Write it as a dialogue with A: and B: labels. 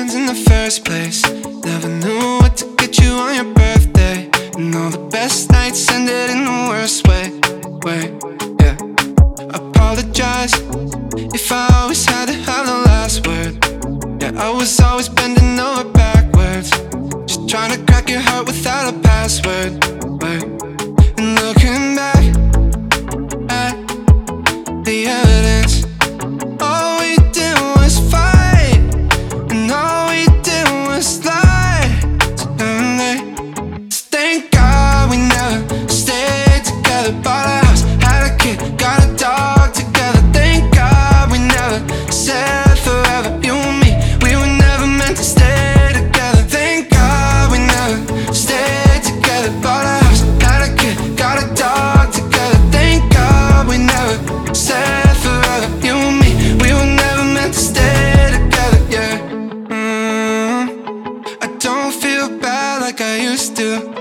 A: friends in the first place. Never knew what to get you on your birthday. And all the best nights ended in the worst way. Yeah. Apologize if I always had to have the last word. Yeah, I was always bending over backwards, just trying to crack your heart without a password. And looking back at the evidence, all we did was fight, and all we did was lie together. Thank God we never stayed together. Bought a house, had a kid, got a dog together. Thank God we never said forever. You and me, we were never meant to stay together. Thank God we never stayed together. Bought a house, had a kid, got a dog together. Thank God we never said forever. You and me, we were never meant to stay together. Yeah. I don't feel bad like I used to.